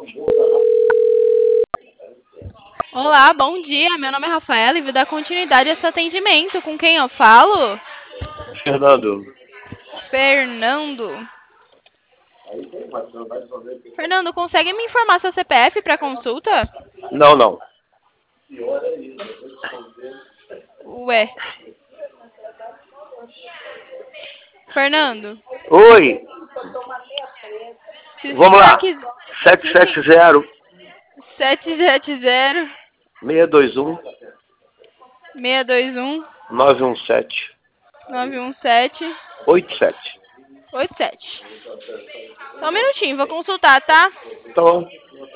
Olá, bom dia. Meu nome é Rafaela e vou dar continuidade a esse atendimento. Com quem eu falo? Fernando. Fernando. Fernando, consegue me informar seu CPF para consulta? Não, não. Ué. Fernando, Oi, se o vamos senhor lá. quiser... Se o senhor... 770 770 621 621 917 917 87. 87. Só um minutinho, vou consultar, tá? Então,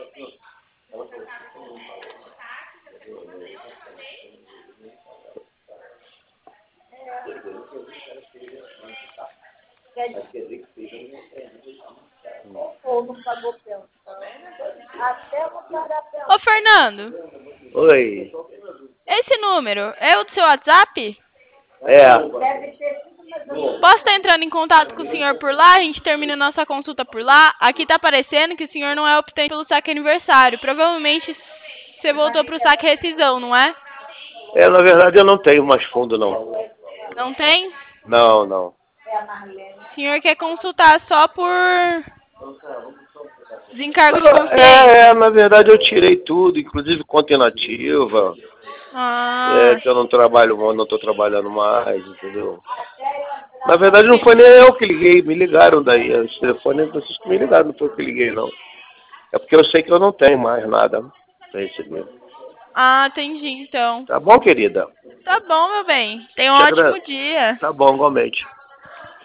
Ô, Fernando, oi. esse número é o do seu WhatsApp? É, Posso estar entrando em contato com o senhor por lá? A gente termina nossa consulta por lá. Aqui tá aparecendo que o senhor não é optante pelo saque aniversário. Provavelmente você voltou pro saque rescisão, não é? na verdade eu não tenho mais fundo, não. Não tem? Não, não. O senhor quer consultar só por desencargo de consciência? Na verdade eu tirei tudo, inclusive conta inativa. Ah, Que eu não trabalho, não estou trabalhando mais, entendeu? Na verdade não foi nem eu que liguei, me ligaram daí. Esse telefone é vocês que me ligaram, não foi eu que liguei, não. É porque eu sei que eu não tenho mais nada pra receber. entendi então. Tá bom, querida? Tá bom, meu bem. Tenha um Te ótimo agradeço. dia. Tá bom, igualmente.